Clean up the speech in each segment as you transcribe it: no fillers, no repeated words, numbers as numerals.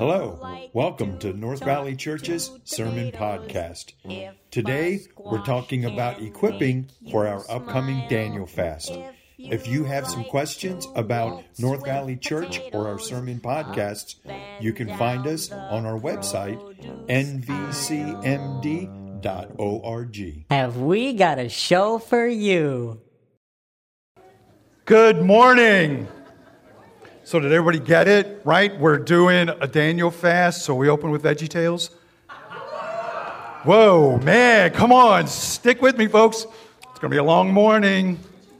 Hello, welcome to North Valley Church's Sermon Podcast. Today, we're talking about equipping for our upcoming Daniel Fast. If you have some questions about North Valley Church or our sermon podcasts, you can find us on our website, nvcmd.org. Have we got a show for you? Good morning. So did everybody get it, right? We're doing a Daniel fast, so we open with VeggieTales. Whoa, man, come on. Stick with me, folks. It's going to be a long morning.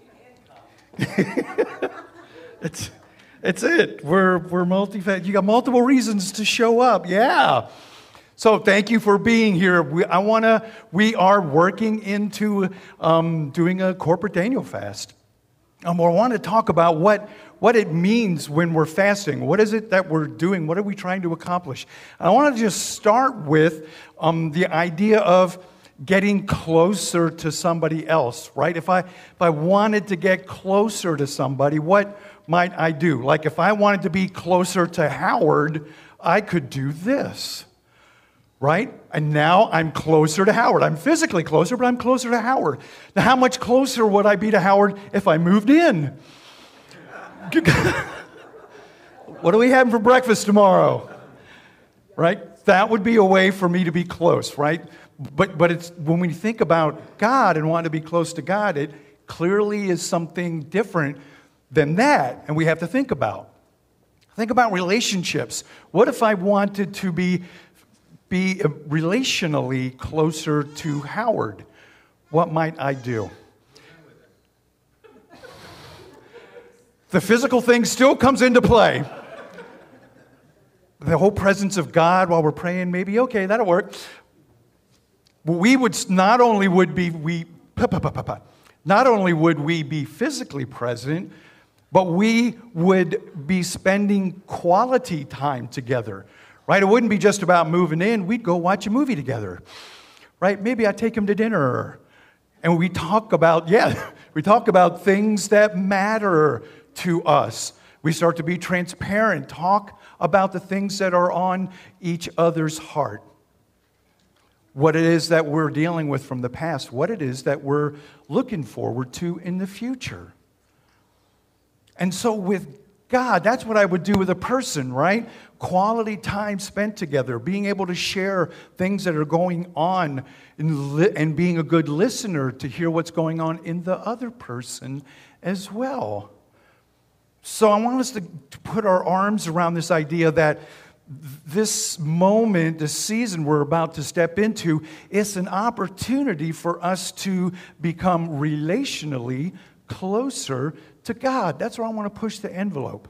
It's it. We're multi-fast. You got multiple reasons to show up. Yeah. So thank you for being here. We are working into doing a corporate Daniel fast. I want to talk about what it means when we're fasting. What is it that we're doing? What are we trying to accomplish? I want to just start with the idea of getting closer to somebody else, right? If I wanted to get closer to somebody, what might I do? Like if I wanted to be closer to Howard, I could do this, right? And now I'm closer to Howard. I'm physically closer, but I'm closer to Howard. Now, how much closer would I be to Howard if I moved in? What are we having for breakfast tomorrow? Right? That would be a way for me to be close, right? But it's when we think about God and want to be close to God, it clearly is something different than that, and we have to think about. Think about relationships. What if I wanted to be relationally closer to Howard? What might I do? The physical thing still comes into play. The whole presence of God while we're praying, maybe, okay, that'll work. We would not only would we be physically present, but we would be spending quality time together. Right? It wouldn't be just about moving in. We'd go watch a movie together. Right? Maybe I'd take him to dinner. And we talk about things that matter to us. We start to be transparent, talk about the things that are on each other's heart. What it is that we're dealing with from the past, what it is that we're looking forward to in the future. And so with God, that's what I would do with a person, right? Quality time spent together, being able to share things that are going on and being a good listener to hear what's going on in the other person as well. So I want us to put our arms around this idea that this moment, this season we're about to step into, is an opportunity for us to become relationally closer to God. That's where I want to push the envelope.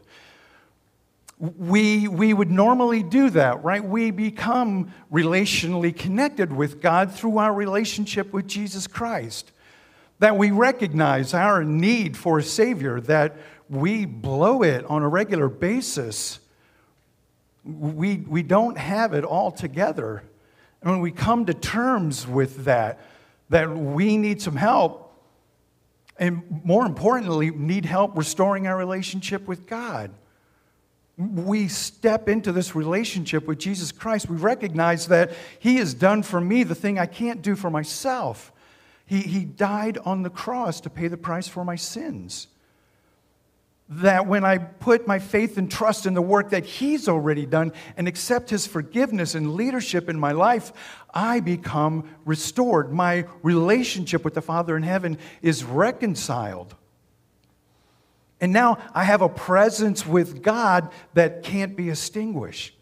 We would normally do that, right? We become relationally connected with God through our relationship with Jesus Christ. That we recognize our need for a Savior, that we blow it on a regular basis. We don't have it all together. And when we come to terms with that we need some help, and more importantly, need help restoring our relationship with God. We step into this relationship with Jesus Christ. We recognize that He has done for me the thing I can't do for myself. He died on the cross to pay the price for my sins. That when I put my faith and trust in the work that He's already done and accept His forgiveness and leadership in my life, I become restored. My relationship with the Father in heaven is reconciled. And now I have a presence with God that can't be extinguished.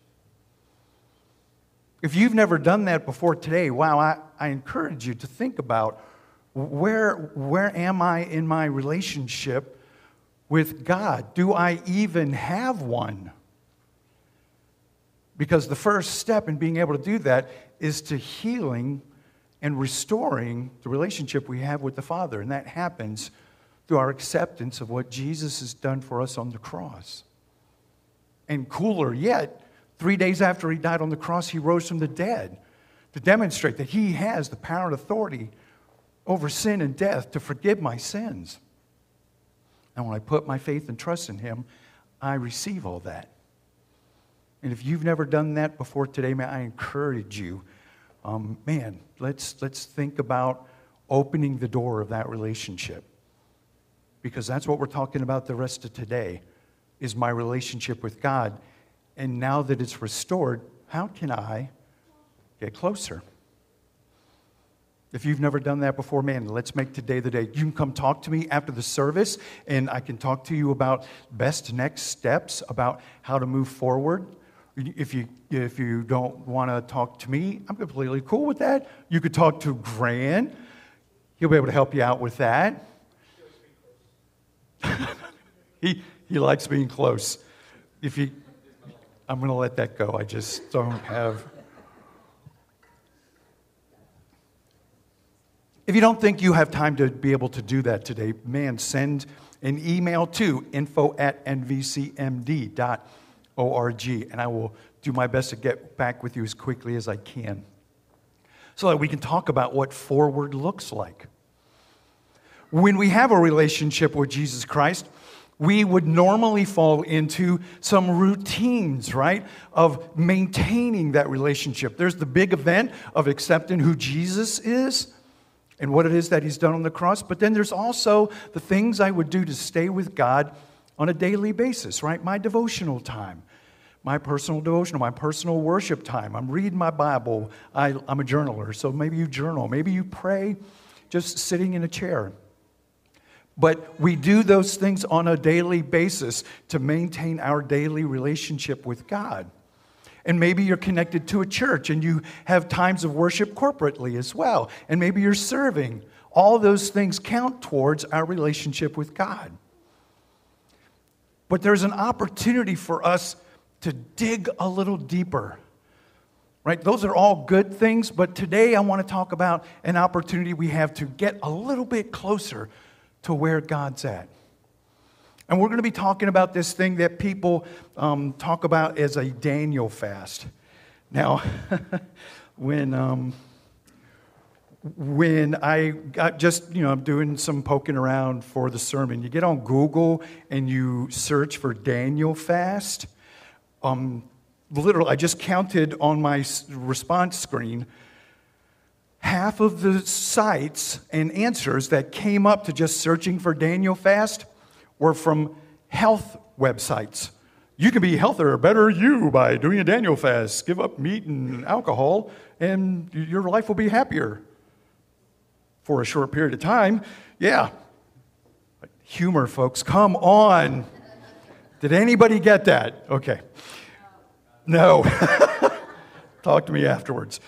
If you've never done that before today, wow, I encourage you to think about where am I in my relationship with God? Do I even have one? Because the first step in being able to do that is to healing and restoring the relationship we have with the Father. And that happens through our acceptance of what Jesus has done for us on the cross. And cooler yet, 3 days after He died on the cross, He rose from the dead to demonstrate that He has the power and authority over sin and death to forgive my sins. And when I put my faith and trust in Him, I receive all that. And if you've never done that before today, man, I encourage you, let's think about opening the door of that relationship. Because that's what we're talking about the rest of today, is my relationship with God. And now that it's restored, how can I get closer? If you've never done that before, man, let's make today the day. You can come talk to me after the service, and I can talk to you about best next steps, about how to move forward. If you don't want to talk to me, I'm completely cool with that. You could talk to Grant. He'll be able to help you out with that. He likes being close. I'm going to let that go. I just don't have... If you don't think you have time to be able to do that today, man, send an email to info@nvcmd.org, and I will do my best to get back with you as quickly as I can so that we can talk about what forward looks like. When we have a relationship with Jesus Christ, we would normally fall into some routines, right, of maintaining that relationship. There's the big event of accepting who Jesus is and what it is that he's done on the cross. But then there's also the things I would do to stay with God on a daily basis, right? My devotional time, my personal devotional, my personal worship time. I'm reading my Bible. I'm a journaler, so maybe you journal. Maybe you pray just sitting in a chair. But we do those things on a daily basis to maintain our daily relationship with God. And maybe you're connected to a church and you have times of worship corporately as well. And maybe you're serving. All those things count towards our relationship with God. But there's an opportunity for us to dig a little deeper. Right? Those are all good things, but today I want to talk about an opportunity we have to get a little bit closer to where God's at. And we're going to be talking about this thing that people talk about as a Daniel fast. Now, when I got just, I'm doing some poking around for the sermon, you get on Google and you search for Daniel fast. Literally, I just counted on my response screen, half of the sites and answers that came up to just searching for Daniel fast were from health websites. You can be healthier, better you by doing a Daniel fast. Give up meat and alcohol, and your life will be happier for a short period of time. Yeah. Humor, folks. Come on. Did anybody get that? Okay. No. Talk to me afterwards.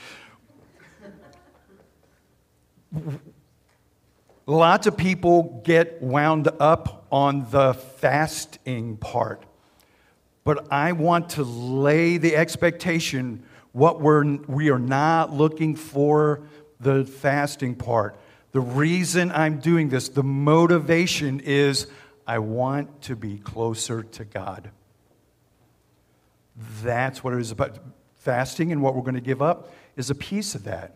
Lots of people get wound up on the fasting part. But I want to lay the expectation we are not looking for the fasting part. The reason I'm doing this, the motivation is I want to be closer to God. That's what it is about. Fasting and what we're going to give up is a piece of that.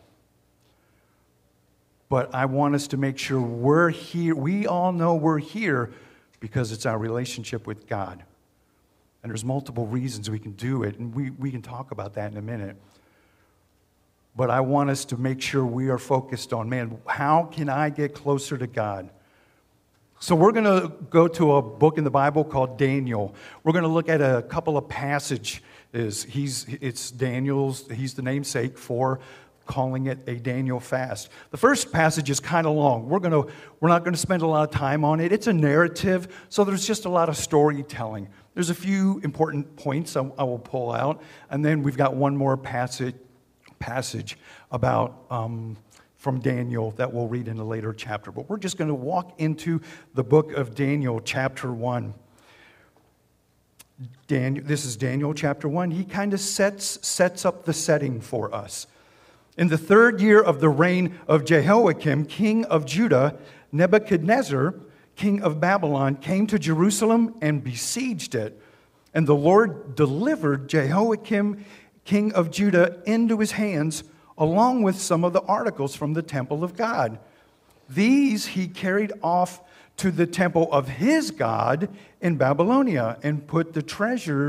But I want us to make sure we're here. We all know we're here because it's our relationship with God. And there's multiple reasons we can do it, and we can talk about that in a minute. But I want us to make sure we are focused on, man, how can I get closer to God? So we're going to go to a book in the Bible called Daniel. We're going to look at a couple of passages. It's Daniel's, he's the namesake for calling it a Daniel fast. The first passage is kind of long. We're not going to spend a lot of time on it. It's a narrative, so there's just a lot of storytelling. There's a few important points I will pull out, and then we've got one more passage about from Daniel that we'll read in a later chapter. But we're just going to walk into the book of Daniel, chapter 1. This is Daniel chapter 1. He kind of sets up the setting for us. In the 3rd year of the reign of Jehoiakim, king of Judah, Nebuchadnezzar, king of Babylon, came to Jerusalem and besieged it. And the Lord delivered Jehoiakim, king of Judah, into his hands, along with some of the articles from the temple of God. These he carried off to the temple of his God in Babylonia and put the treasure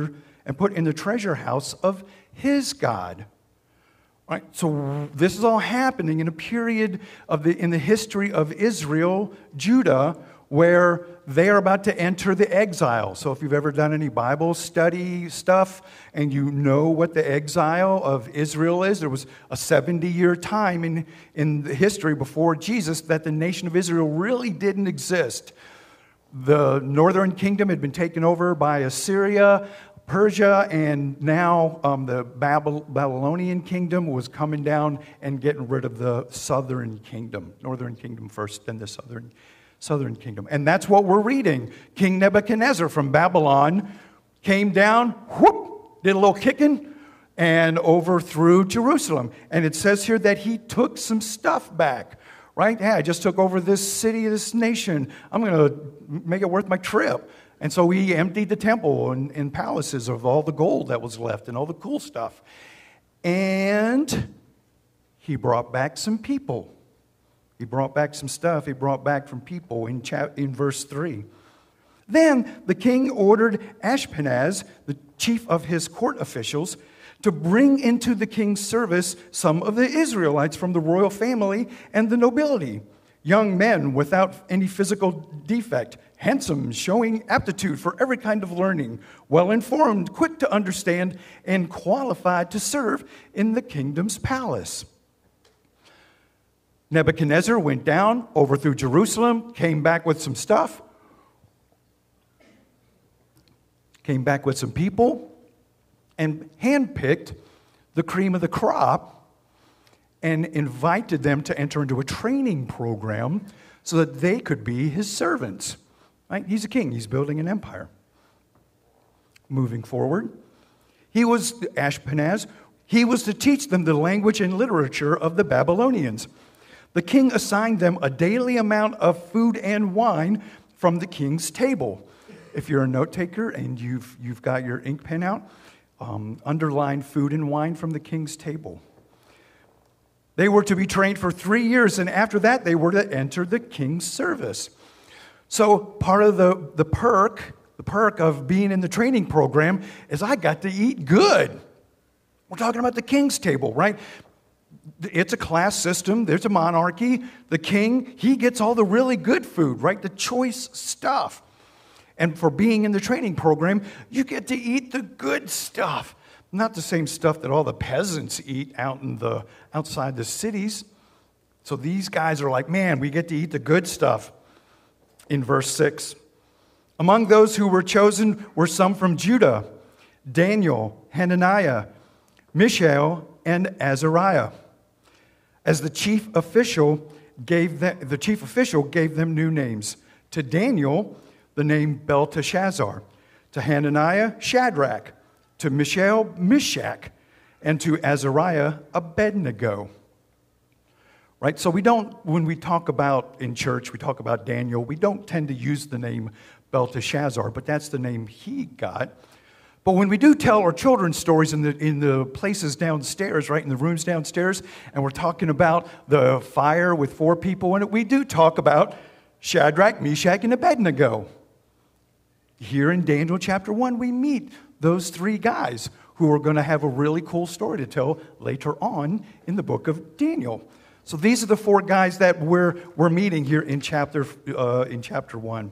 and put in the treasure house of his God. Right? So this is all happening in a period in the history of Israel, Judah, where they are about to enter the exile. So if you've ever done any Bible study stuff and you know what the exile of Israel is, there was a 70-year time in the history before Jesus that the nation of Israel really didn't exist. The northern kingdom had been taken over by Assyria, Persia, and now the Babylonian kingdom was coming down and getting rid of the southern kingdom. Northern kingdom first, then the southern kingdom. And that's what we're reading. King Nebuchadnezzar from Babylon came down, whoop, did a little kicking, and overthrew Jerusalem. And it says here that he took some stuff back, right? Yeah, I just took over this city, this nation. I'm going to make it worth my trip. And so he emptied the temple and palaces of all the gold that was left and all the cool stuff. And he brought back some people. He brought back some stuff he brought back from people in verse 3. Then the king ordered Ashpenaz, the chief of his court officials, to bring into the king's service some of the Israelites from the royal family and the nobility, young men without any physical defect, handsome, showing aptitude for every kind of learning, well-informed, quick to understand, and qualified to serve in the kingdom's palace. Nebuchadnezzar went down, overthrew Jerusalem, came back with some stuff, came back with some people, and handpicked the cream of the crop and invited them to enter into a training program so that they could be his servants. Right? He's a king. He's building an empire. Moving forward, Ashpenaz, he was to teach them the language and literature of the Babylonians. The king assigned them a daily amount of food and wine from the king's table. If you're a note taker and you've got your ink pen out, underline food and wine from the king's table. They were to be trained for 3 years, and after that, they were to enter the king's service. So part of the perk of being in the training program is I got to eat good. We're talking about the king's table, right? It's a class system. There's a monarchy. The king, he gets all the really good food, right? The choice stuff. And for being in the training program, you get to eat the good stuff. Not the same stuff that all the peasants eat outside the cities. So these guys are like, man, we get to eat the good stuff. In verse 6, among those who were chosen were some from Judah, Daniel, Hananiah, Mishael, and Azariah. As the chief official gave them new names. To Daniel, the name Belteshazzar. To Hananiah, Shadrach. To Mishael, Meshach. And to Azariah, Abednego. Right? So when we talk about in church, we talk about Daniel, we don't tend to use the name Belteshazzar, but that's the name he got. But when we do tell our children's stories in the places downstairs, right, in the rooms downstairs, and we're talking about the fire with 4 people in it, we do talk about Shadrach, Meshach, and Abednego. Here in Daniel chapter 1, we meet those 3 guys who are going to have a really cool story to tell later on in the book of Daniel. So these are the 4 guys that we're meeting here in chapter 1.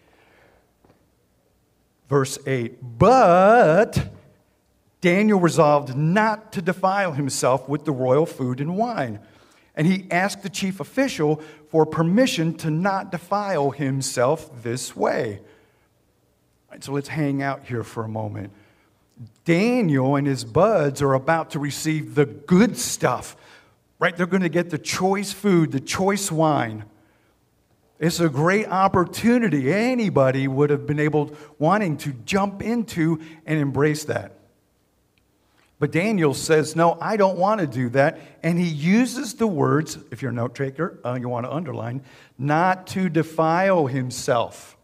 Verse 8, but Daniel resolved not to defile himself with the royal food and wine. And he asked the chief official for permission to not defile himself this way. All right, so let's hang out here for a moment. Daniel and his buds are about to receive the good stuff. Right? They're going to get the choice food, the choice wine. It's a great opportunity. Anybody would have been wanting to jump into and embrace that. But Daniel says, no, I don't want to do that. And he uses the words, if you're a note taker, you want to underline, not to defile himself.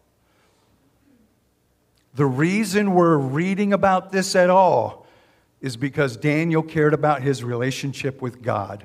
The reason we're reading about this at all is because Daniel cared about his relationship with God.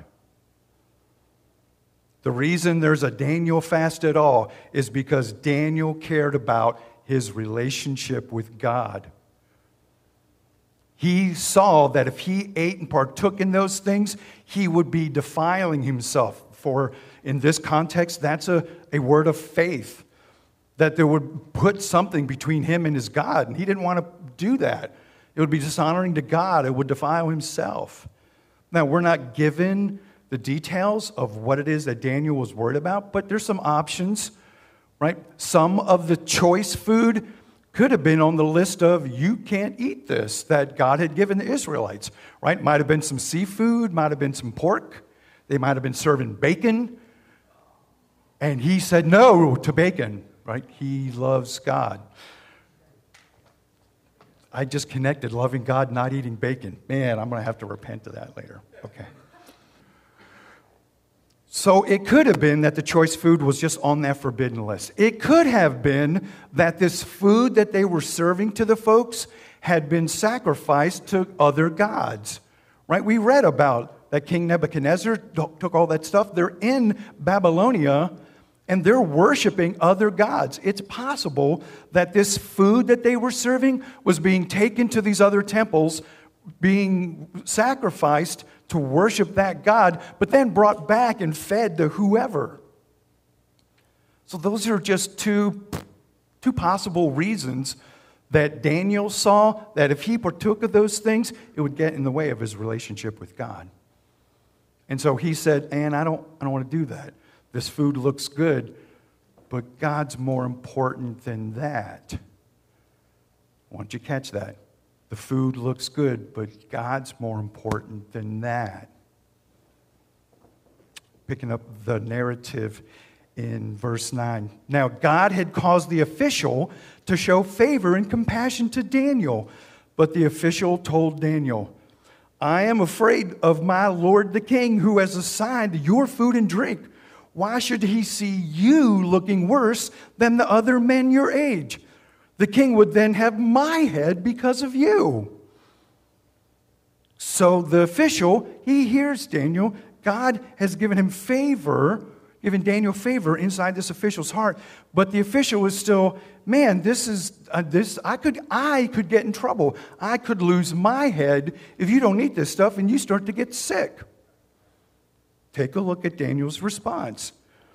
The reason there's a Daniel fast at all is because Daniel cared about his relationship with God. He saw that if he ate and partook in those things, he would be defiling himself. For in this context, that's a word of faith, that there would put something between him and his God. And he didn't want to do that. It would be dishonoring to God. It would defile himself. Now, we're not given the details of what it is that Daniel was worried about, but there's some options, right? Some of the choice food could have been on the list of you can't eat this that God had given the Israelites, right? Might have been some seafood, might have been some pork. They might have been serving bacon. And he said no to bacon, right? He loves God. I just connected loving God, not eating bacon. Man, I'm going to have to repent of that later. Okay. So it could have been that the choice food was just on that forbidden list. It could have been that this food that they were serving to the folks had been sacrificed to other gods, right? We read about that King Nebuchadnezzar took all that stuff. They're in Babylonia, and they're worshiping other gods. It's possible that this food that they were serving was being taken to these other temples, being sacrificed to worship that God, but then brought back and fed to whoever. So those are just two possible reasons that Daniel saw that if he partook of those things, it would get in the way of his relationship with God. And so he said, "And I don't want to do that. This food looks good, but God's more important than that." Why don't you catch that? The food looks good, but God's more important than that. Picking up the narrative in verse 9. Now, God had caused the official to show favor and compassion to Daniel. But the official told Daniel, "I am afraid of my lord the king, who has assigned your food and drink. Why should he see you looking worse than the other men your age? The king would then have my head because of you." So the official, he hears Daniel. God has given him favor, given Daniel favor inside this official's heart. But the official is still, man, I could get in trouble. I could lose my head if you don't eat this stuff and you start to get sick. Take a look at Daniel's response.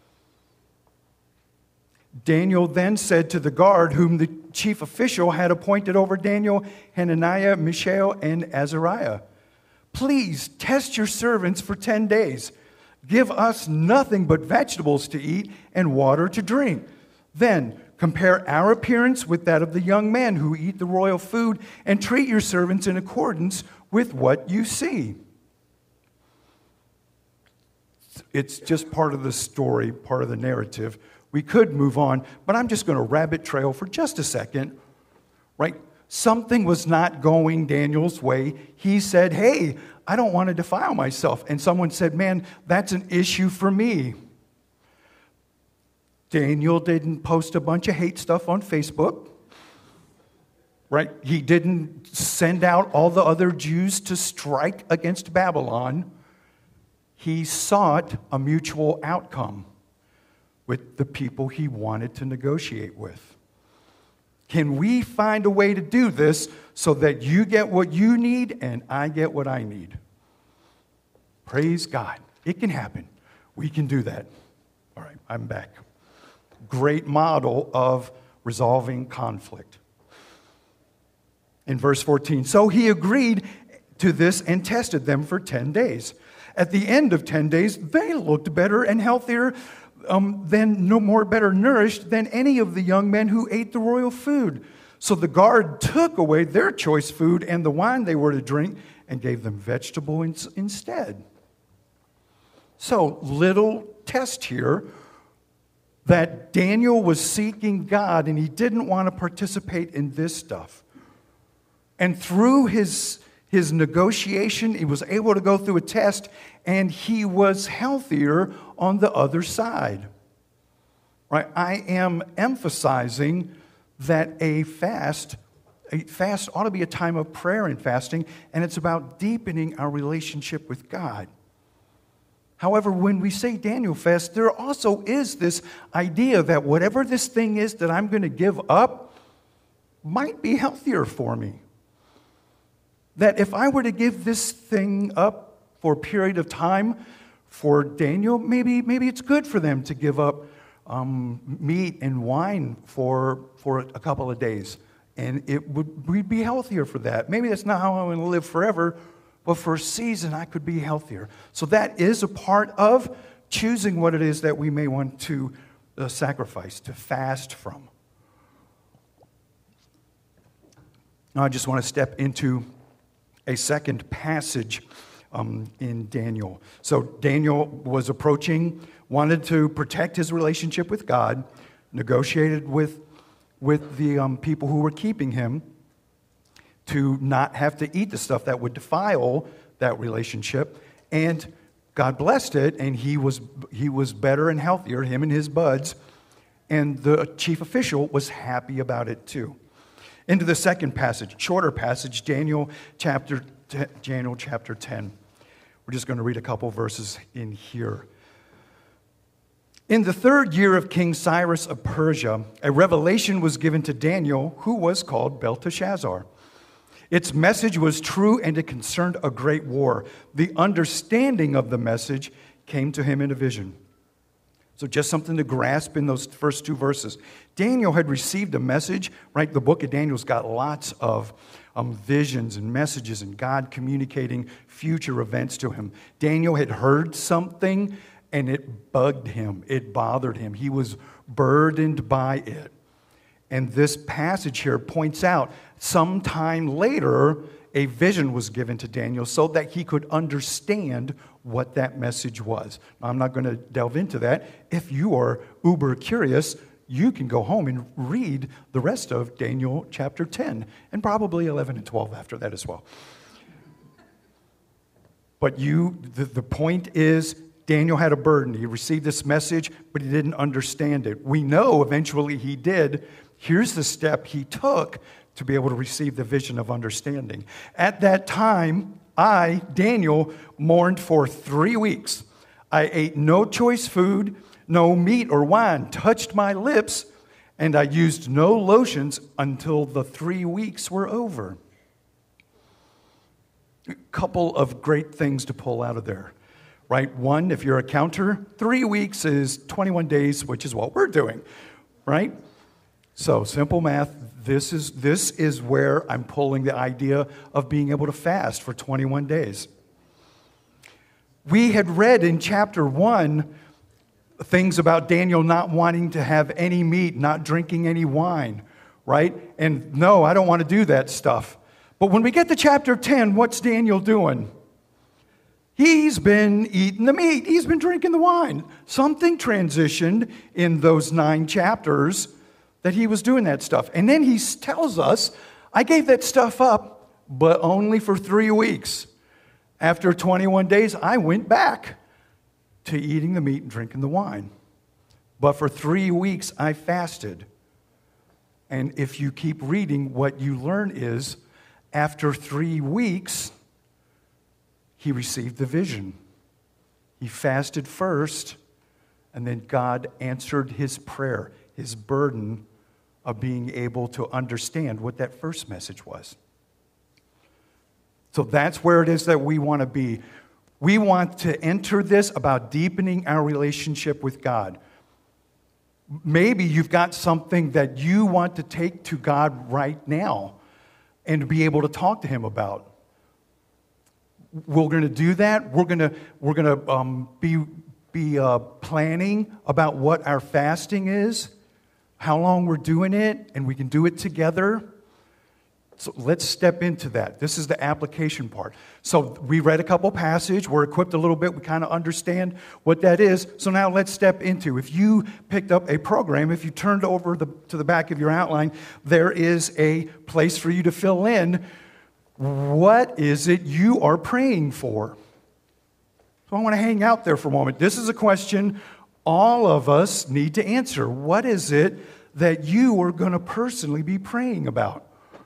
Daniel then said to the guard, whom the chief official had appointed over Daniel, Hananiah, Mishael, and Azariah, "Please test your servants for 10 days. Give us nothing but vegetables to eat and water to drink. Then compare our appearance with that of the young men who eat the royal food, and treat your servants in accordance with what you see." It's just part of the story, part of the narrative. We could move on, but I'm just going to rabbit trail for just a second, right? Something was not going Daniel's way. He said, "Hey, I don't want to defile myself." And someone said, "Man, that's an issue for me." Daniel didn't post a bunch of hate stuff on Facebook, right? He didn't send out all the other Jews to strike against Babylon. He sought a mutual outcome with the people he wanted to negotiate with. Can we find a way to do this so that you get what you need and I get what I need? Praise God. It can happen. We can do that. All right, I'm back. Great model of resolving conflict. In verse 14, so he agreed to this and tested them for 10 days. At the end of 10 days, they looked better and healthier better nourished than any of the young men who ate the royal food. So the guard took away their choice food and the wine they were to drink and gave them vegetables instead. So, little test here that Daniel was seeking God and he didn't want to participate in this stuff. And through his negotiation, he was able to go through a test, and he was healthier on the other side. Right? I am emphasizing that a fast ought to be a time of prayer and fasting, and it's about deepening our relationship with God. However, when we say Daniel fast, there also is this idea that whatever this thing is that I'm going to give up might be healthier for me. that if I were to give this thing up for a period of time for Daniel, maybe it's good for them to give up meat and wine for a couple of days. And we'd be healthier for that. Maybe that's not how I'm going to live forever, but for a season I could be healthier. So that is a part of choosing what it is that we may want to sacrifice, to fast from. Now I just want to step into a second passage in Daniel. So Daniel was wanted to protect his relationship with God, negotiated with the people who were keeping him to not have to eat the stuff that would defile that relationship, and God blessed it, and he was better and healthier, him and his buds, and the chief official was happy about it too. Into the second passage, shorter passage, Daniel chapter 10. We're just going to read a couple verses in here. In the 3rd year of King Cyrus of Persia, a revelation was given to Daniel, who was called Belteshazzar. Its message was true, and it concerned a great war. The understanding of the message came to him in a vision. So just something to grasp in those first 2 verses. Daniel had received a message, right? The book of Daniel's got lots of visions and messages and God communicating future events to him. Daniel had heard something and it bugged him. It bothered him. He was burdened by it. And this passage here points out sometime later a vision was given to Daniel so that he could understand what that message was. Now, I'm not going to delve into that. If you are uber curious, you can go home and read the rest of Daniel chapter 10 and probably 11 and 12 after that as well. But the point is, Daniel had a burden. He received this message, but he didn't understand it. We know eventually he did. Here's the step he took to be able to receive the vision of understanding. At that time, I, Daniel, mourned for 3 weeks. I ate no choice food, no meat or wine touched my lips, and I used no lotions until the 3 weeks were over. A couple of great things to pull out of there, right? One, if you're a counter, 3 weeks is 21 days, which is what we're doing, right? So simple math. This is where I'm pulling the idea of being able to fast for 21 days. We had read in chapter 1 things about Daniel not wanting to have any meat, not drinking any wine, right? And no, I don't want to do that stuff. But when we get to chapter 10, what's Daniel doing? He's been eating the meat. He's been drinking the wine. Something transitioned in those 9 chapters that he was doing that stuff. And then he tells us, I gave that stuff up, but only for 3 weeks. After 21 days, I went back to eating the meat and drinking the wine. But for 3 weeks, I fasted. And if you keep reading, what you learn is, after 3 weeks, he received the vision. He fasted first, and then God answered his prayer, his burden of being able to understand what that first message was. So that's where it is that we want to be. We want to enter this about deepening our relationship with God. Maybe you've got something that you want to take to God right now and be able to talk to him about. We're going to do that. We're going to be planning about what our fasting is, how long we're doing it, and we can do it together. So let's step into that. This is the application part. So we read a couple passages. We're equipped a little bit. We kind of understand what that is. So now let's step into. If you picked up a program, if you turned over to the back of your outline, there is a place for you to fill in. What is it you are praying for? So I want to hang out there for a moment. This is a question all of us need to answer. What is it that you are going to personally be praying about?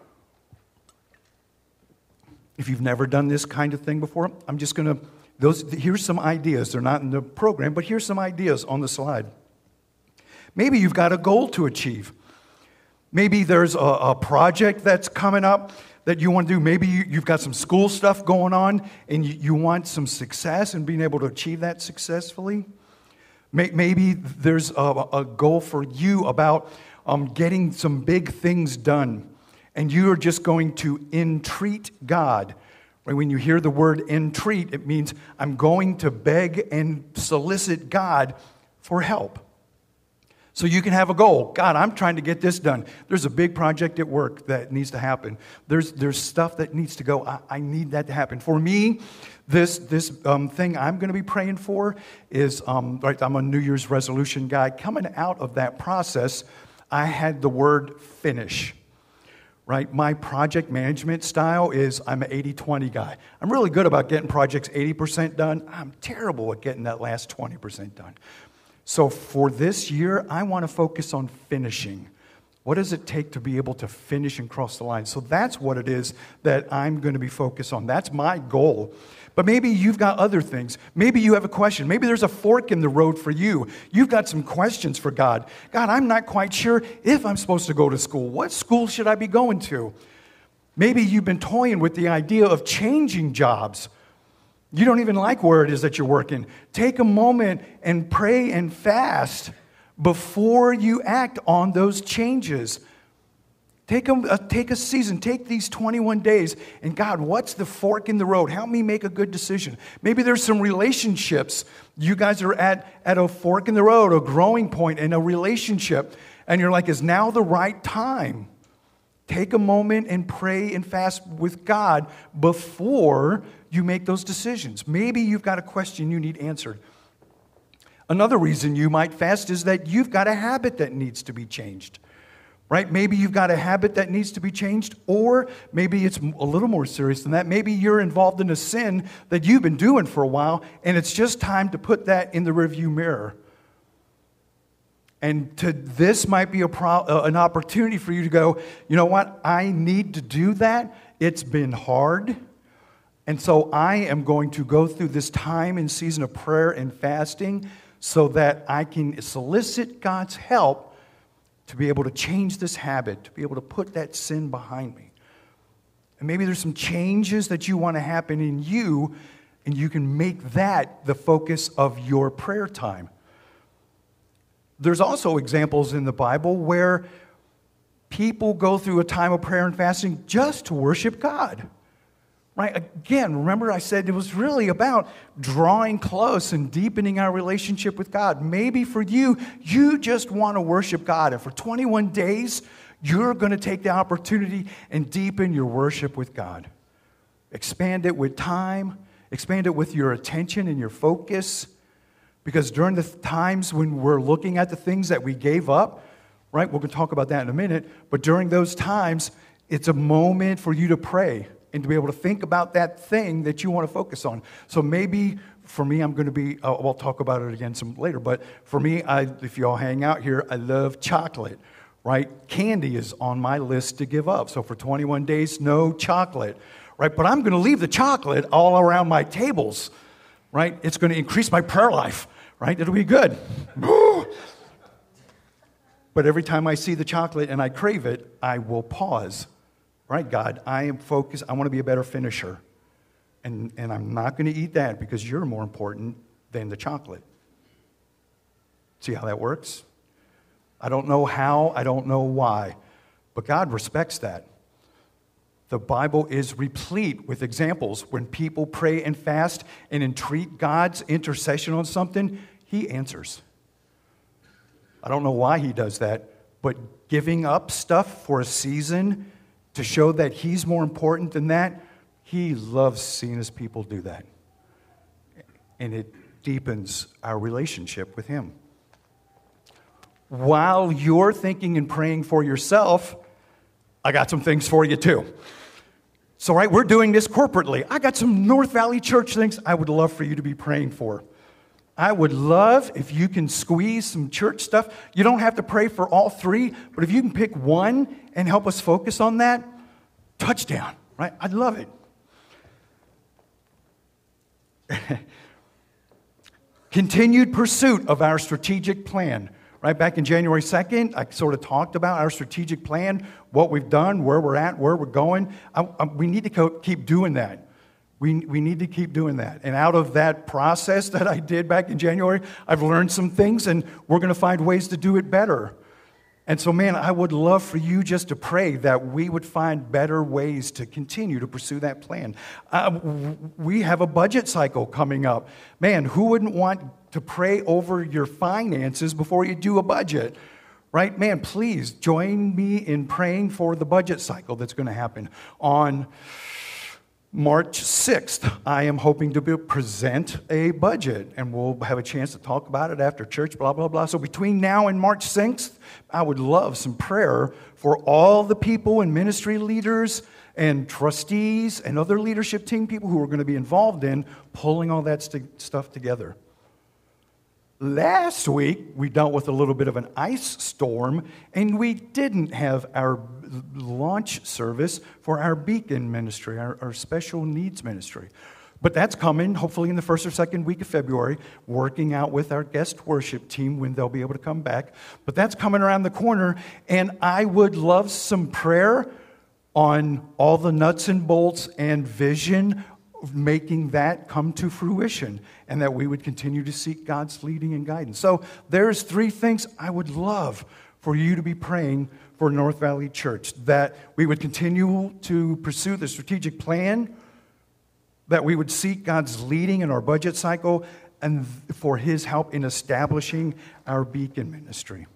If you've never done this kind of thing before, I'm just going to, here's some ideas. They're not in the program, but here's some ideas on the slide. Maybe you've got a goal to achieve. Maybe there's a project that's coming up that you want to do. Maybe you've got some school stuff going on and you want some success and being able to achieve that successfully. Maybe there's a goal for you about getting some big things done, and you are just going to entreat God. Right? When you hear the word entreat, it means I'm going to beg and solicit God for help. So you can have a goal. God, I'm trying to get this done. There's a big project at work that needs to happen. There's stuff that needs to go. I need that to happen. For me, this thing I'm going to be praying for is, right, I'm a New Year's resolution guy. Coming out of that process, I had the word finish. Right? My project management style is I'm an 80-20 guy. I'm really good about getting projects 80% done. I'm terrible at getting that last 20% done. So for this year, I want to focus on finishing. What does it take to be able to finish and cross the line? So that's what it is that I'm going to be focused on. That's my goal. But maybe you've got other things. Maybe you have a question. Maybe there's a fork in the road for you. You've got some questions for God. God, I'm not quite sure if I'm supposed to go to school. What school should I be going to? Maybe you've been toying with the idea of changing jobs. You don't even like where it is that you're working. Take a moment and pray and fast before you act on those changes. Take a season. Take these 21 days. And God, what's the fork in the road? Help me make a good decision. Maybe there's some relationships. You guys are at a fork in the road, a growing point in a relationship. And you're like, is now the right time? Take a moment and pray and fast with God before you make those decisions. Maybe you've got a question you need answered. Another reason you might fast is that you've got a habit that needs to be changed. Right? Maybe you've got a habit that needs to be changed, or maybe it's a little more serious than that. Maybe you're involved in a sin that you've been doing for a while, and it's just time to put that in the rearview mirror. And this might be an opportunity for you to go, you know what? I need to do that. It's been hard. And so I am going to go through this time and season of prayer and fasting so that I can solicit God's help to be able to change this habit, to be able to put that sin behind me. And maybe there's some changes that you want to happen in you, and you can make that the focus of your prayer time. There's also examples in the Bible where people go through a time of prayer and fasting just to worship God. Right? Again, remember I said it was really about drawing close and deepening our relationship with God. Maybe for you, you just want to worship God. And for 21 days, you're going to take the opportunity and deepen your worship with God. Expand it with time. Expand it with your attention and your focus. Because during the times when we're looking at the things that we gave up, right? We're going to talk about that in a minute. But during those times, it's a moment for you to pray and to be able to think about that thing that you want to focus on. So maybe for me, I'm going to be, I'll talk about it again some later, but for me, if you all hang out here, I love chocolate, right? Candy is on my list to give up. So for 21 days, no chocolate, right? But I'm going to leave the chocolate all around my tables, right? It's going to increase my prayer life, right? It'll be good. But every time I see the chocolate and I crave it, I will pause. Right, God, I am focused. I want to be a better finisher. And I'm not going to eat that because you're more important than the chocolate. See how that works? I don't know how. I don't know why. But God respects that. The Bible is replete with examples when people pray and fast and entreat God's intercession on something, He answers. I don't know why He does that, but giving up stuff for a season to show that He's more important than that, He loves seeing His people do that. And it deepens our relationship with Him. While you're thinking and praying for yourself, I got some things for you too. So, right, we're doing this corporately. I got some North Valley Church things I would love for you to be praying for. I would love if you can squeeze some church stuff. You don't have to pray for all three, but if you can pick one and help us focus on that, touchdown, right? I'd love it. Continued pursuit of our strategic plan, Right back in January 2nd, I sort of talked about our strategic plan, what we've done, where we're at, where we're going. We need to keep doing that. We need to keep doing that. And out of that process that I did back in January, I've learned some things, and we're going to find ways to do it better. And so, man, I would love for you just to pray that we would find better ways to continue to pursue that plan. We have a budget cycle coming up. Man, who wouldn't want to pray over your finances before you do a budget? Right? Man, please join me in praying for the budget cycle that's going to happen on March 6th. I am hoping to present a budget, and we'll have a chance to talk about it after church, blah, blah, blah. So between now and March 6th, I would love some prayer for all the people and ministry leaders and trustees and other leadership team people who are going to be involved in pulling all that stuff together. Last week, we dealt with a little bit of an ice storm, and we didn't have our launch service for our Beacon ministry, our special needs ministry. But that's coming, hopefully in the first or second week of February, working out with our guest worship team when they'll be able to come back. But that's coming around the corner, and I would love some prayer on all the nuts and bolts and vision of making that come to fruition, and that we would continue to seek God's leading and guidance. So there's 3 things I would love for you to be praying for North Valley Church: that we would continue to pursue the strategic plan, that we would seek God's leading in our budget cycle, and for His help in establishing our Beacon ministry.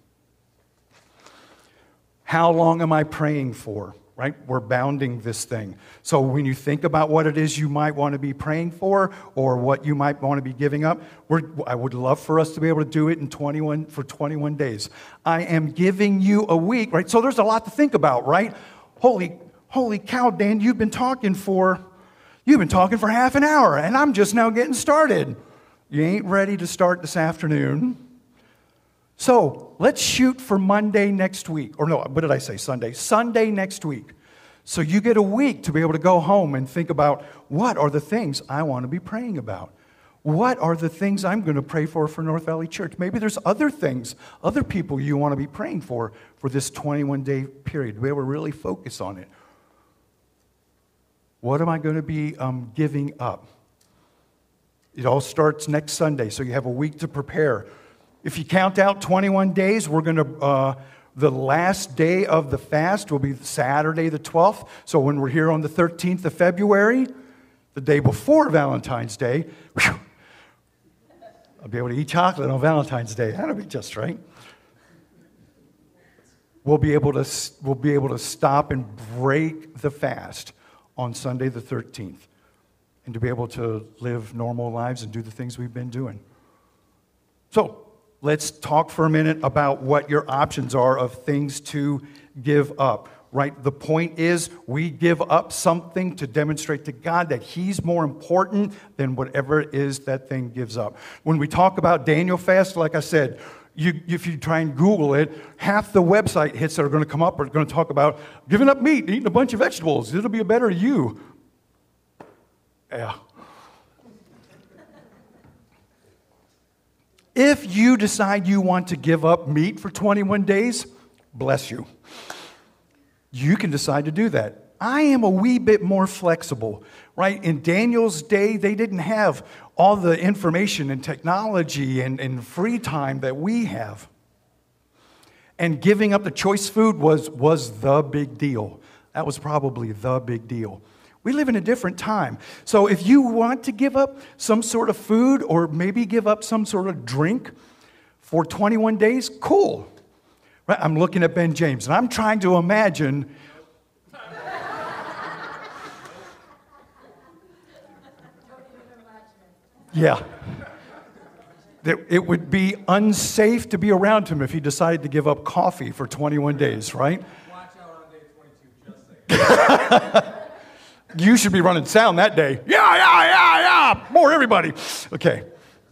How long am I praying for? Right? We're bounding this thing. So when you think about what it is you might want to be praying for, or what you might want to be giving up, I would love for us to be able to do it in 21 days. I am giving you a week, right? So there's a lot to think about, right? Holy cow, Dan, you've been talking for half an hour, and I'm just now getting started. You ain't ready to start this afternoon. So let's shoot for Monday next week. Or no, what did I say? Sunday. Sunday next week. So you get a week to be able to go home and think about, what are the things I want to be praying about? What are the things I'm going to pray for North Valley Church? Maybe there's other things, other people you want to be praying for this 21-day period, to be able to really focus on it. What am I going to be giving up? It all starts next Sunday, so you have a week to prepare. If you count out 21 days, we're going to, the last day of the fast will be Saturday the 12th. So when we're here on the 13th of February, the day before Valentine's Day, I'll be able to eat chocolate on Valentine's Day. That'll be just right. We'll be able to stop and break the fast on Sunday the 13th, and to be able to live normal lives and do the things we've been doing. So let's talk for a minute about what your options are of things to give up, right? The point is, we give up something to demonstrate to God that He's more important than whatever it is that thing gives up. When we talk about Daniel fast, like I said, if you try and Google it, half the website hits that are going to come up are going to talk about giving up meat, eating a bunch of vegetables. It'll be a better you. Yeah. If you decide you want to give up meat for 21 days, bless you. You can decide to do that. I am a wee bit more flexible, right? In Daniel's day, they didn't have all the information and technology and free time that we have. And giving up the choice food was the big deal. That was probably the big deal. We live in a different time. So if you want to give up some sort of food, or maybe give up some sort of drink for 21 days, cool. Right? I'm looking at Ben James, and I'm trying to imagine yeah. It would be unsafe to be around him if he decided to give up coffee for 21 days, right? Watch out on day 22, just saying. You should be running sound that day. Yeah. More everybody. Okay.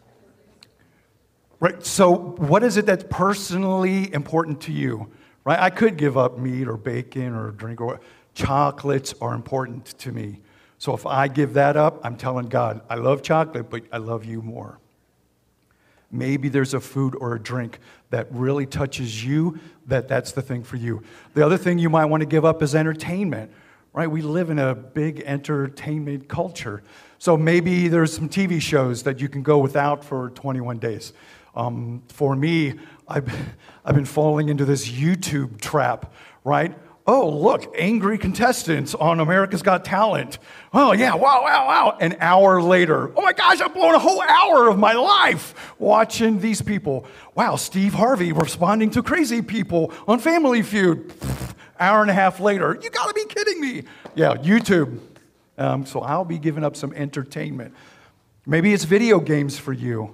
Right. So what is it that's personally important to you? Right? I could give up meat or bacon or drink, or chocolates are important to me. So if I give that up, I'm telling God, I love chocolate, but I love you more. Maybe there's a food or a drink that really touches you, that's the thing for you. The other thing you might want to give up is entertainment, right? We live in a big entertainment culture. So maybe there's some TV shows that you can go without for 21 days. For me, I've been falling into this YouTube trap, right? Oh, look, angry contestants on America's Got Talent. Oh, yeah, wow. An hour later, oh my gosh, I've blown a whole hour of my life watching these people. Wow, Steve Harvey responding to crazy people on Family Feud. Hour and a half later, you gotta be kidding me. Yeah, YouTube. So I'll be giving up some entertainment. Maybe it's video games for you.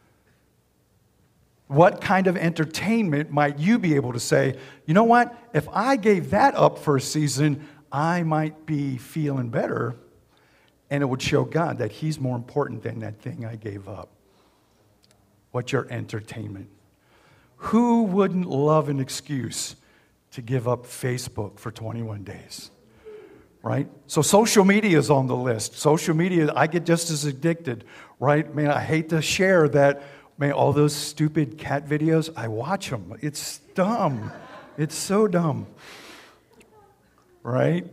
What kind of entertainment might you be able to say, you know what, if I gave that up for a season, I might be feeling better, and it would show God that He's more important than that thing I gave up. What's your entertainment? Who wouldn't love an excuse to give up Facebook for 21 days? Right? So social media is on the list. Social media, I get just as addicted, right? Man, I hate to share that. Man, all those stupid cat videos, I watch them. It's dumb. It's so dumb. Right?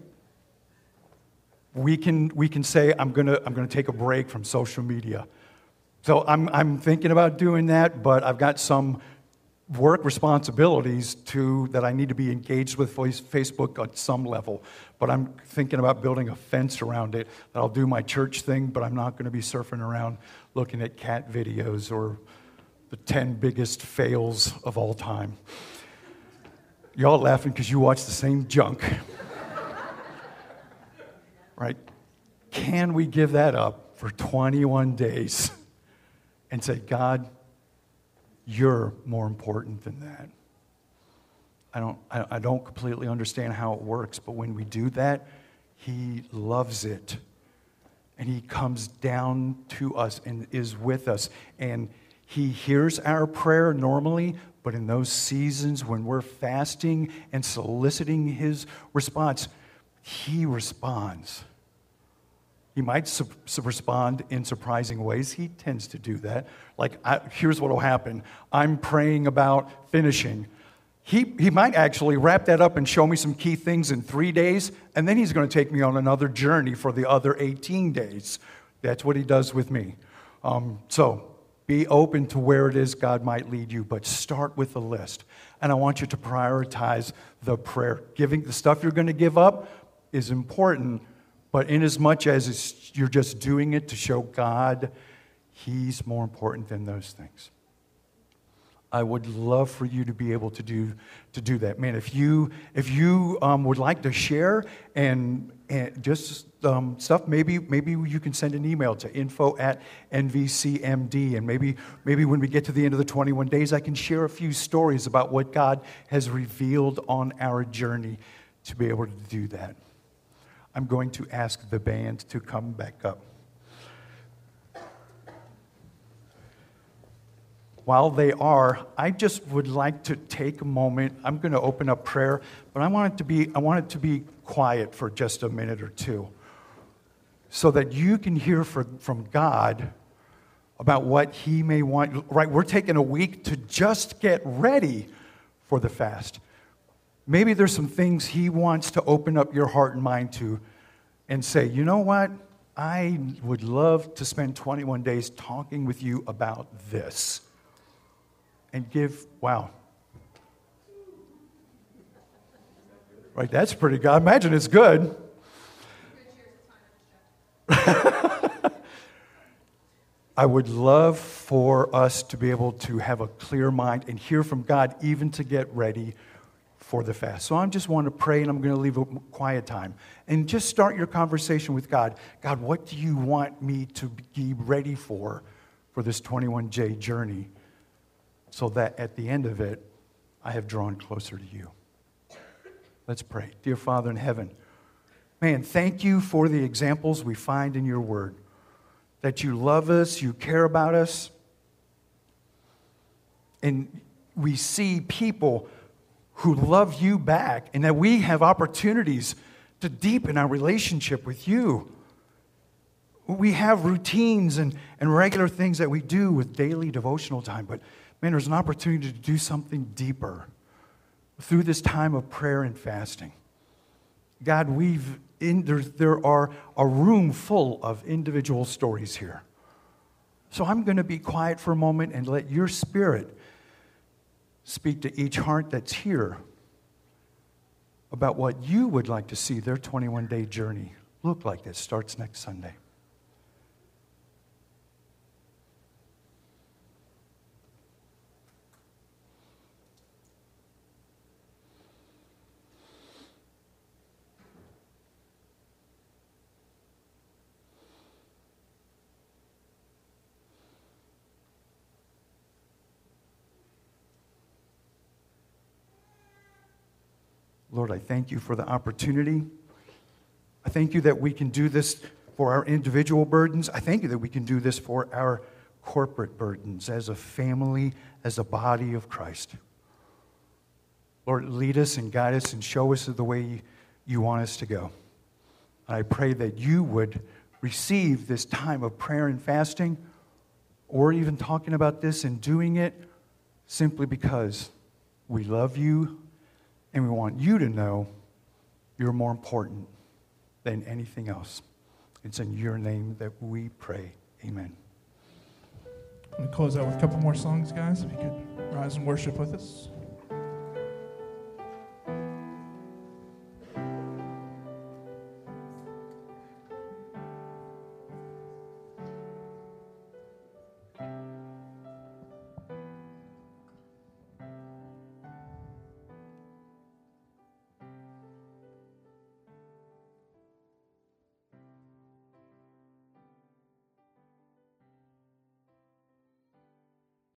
We can say, I'm gonna take a break from social media. So I'm thinking about doing that, but I've got some work responsibilities that I need to be engaged with Facebook at some level. But I'm thinking about building a fence around it. That I'll do my church thing, but I'm not going to be surfing around looking at cat videos or the 10 biggest fails of all time. Y'all laughing because you watch the same junk. Right? Can we give that up for 21 days and say, God, you're more important than that? I don't completely understand how it works, but when we do that, He loves it. And He comes down to us and is with us. And He hears our prayer normally, but in those seasons when we're fasting and soliciting His response, He responds. He might respond in surprising ways. He tends to do that. Like, here's what will happen. I'm praying about finishing. He might actually wrap that up and show me some key things in 3 days, and then He's going to take me on another journey for the other 18 days. That's what He does with me. So be open to where it is God might lead you, but start with a list. And I want you to prioritize the prayer. Giving the stuff you're going to give up is important, but in as much as you're just doing it to show God He's more important than those things. I would love for you to be able to do that. Man, if you would like to share and just stuff, maybe you can send an email to info@nvcmd, and maybe when we get to the end of the 21 days, I can share a few stories about what God has revealed on our journey to be able to do that. I'm going to ask the band to come back up. While they are, I just would like to take a moment. I'm going to open up prayer, but I want it to be quiet for just a minute or two, so that you can hear from God about what He may want. Right, we're taking a week to just get ready for the fast. Maybe there's some things He wants to open up your heart and mind to, and say, you know what? I would love to spend 21 days talking with you about this. And wow. Right, that's pretty good. I imagine it's good. I would love for us to be able to have a clear mind and hear from God, even to get ready for the fast. So I just want to pray, and I'm going to leave a quiet time. And just start your conversation with God. God, what do you want me to be ready for this 21-day journey, so that at the end of it, I have drawn closer to you? Let's pray. Dear Father in heaven, man, thank you for the examples we find in your word, that you love us, you care about us, and we see people who love you back, and that we have opportunities to deepen our relationship with you. We have routines and regular things that we do with daily devotional time, but man, there's an opportunity to do something deeper through this time of prayer and fasting. God, there are a room full of individual stories here. So I'm going to be quiet for a moment and let your Spirit speak to each heart that's here about what you would like to see their 21-day journey look like that starts next Sunday. Lord, I thank you for the opportunity. I thank you that we can do this for our individual burdens. I thank you that we can do this for our corporate burdens as a family, as a body of Christ. Lord, lead us and guide us and show us the way you want us to go. And I pray that you would receive this time of prayer and fasting, or even talking about this and doing it simply because we love you and we want you to know you're more important than anything else. It's in your name that we pray. Amen. I'm going to close out with a couple more songs, guys. If you could rise and worship with us.